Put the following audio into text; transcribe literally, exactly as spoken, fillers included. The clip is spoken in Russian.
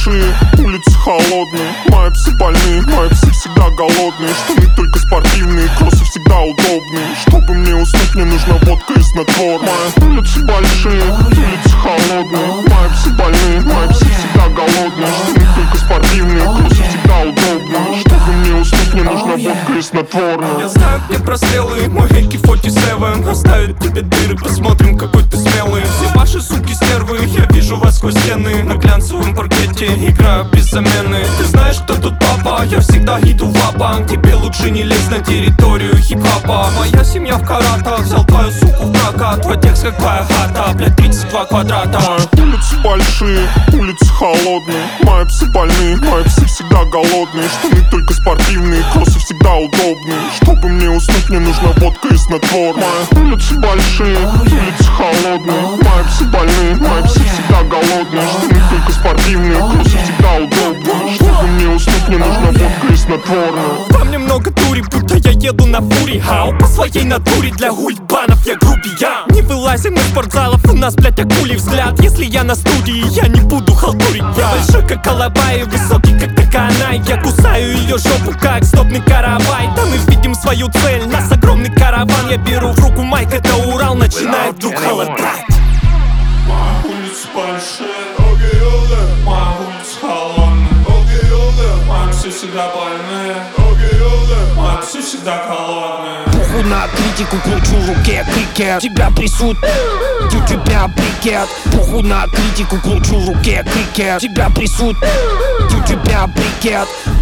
большие, улицы холодные. Мои псы больные, мои псы всегда голодные. Штаны только спортивные, кроссы всегда удобные. Чтобы мне уснуть, мне нужна водка и снотворное. Мои улицы большие, улицы холодные. Мои псы больные, мои псы всегда голодные. Штаны только спортивные, кроссы всегда удобные. Чтобы мне уснуть, мне нужна водка и снотворное. Я знаю, где прострелы, мой эй кей сорок семь оставит тебе дыры, посмотрим, какой ты смелый. Все ваши суки стервы, я вижу вас сквозь стены. На глянцевом паркете играю без замены. Ты знаешь, кто тут папа, я всегда иду в ва-банк. Тебе лучше не лезь на территорию хип-хопа. Моя семья в каратах, взял твою суку в прокат. Твой текст как твоя хата, блядь, тридцать два квадрата. Мои улицы большие, улицы холодные. Мои псы больные, мои псы всегда голодные. Штаны только спортивные, кроссы всегда удобные. Чтобы мне уснуть, мне нужна водка и снотворное. Мои улицы большие, улицы холодные. Мои псы больные, мои псы всегда голодные. Штаны только спортивные, кроссы всегда удобные. Чтобы мне уснуть, мне нужна водка и снотворное. Во мне много дури, будто я еду на фуре. Хау, по своей натуре для гульбанов я грубиян. Не вылазим из спортзалов, у нас, блядь, акулий взгляд. Если я на студии, я не буду халтурить. Я большой, как Алабай, высокий, как Таканай. Я кусаю ее жопу, как стопный каравай. Да мы видим свою цель, нас огромный караван. Я беру в руку майк, это Урал, начинает вдруг холодать. Моя улица большая, моя улица холодная. Мои псы всегда больные, мои псы всегда голодные. Похуй на критику, кручу в руке крикет. Тебя присут, у тебя брикет. Похуй на критику, кручу в руке крикет. Тебя присут, у тебя брикет.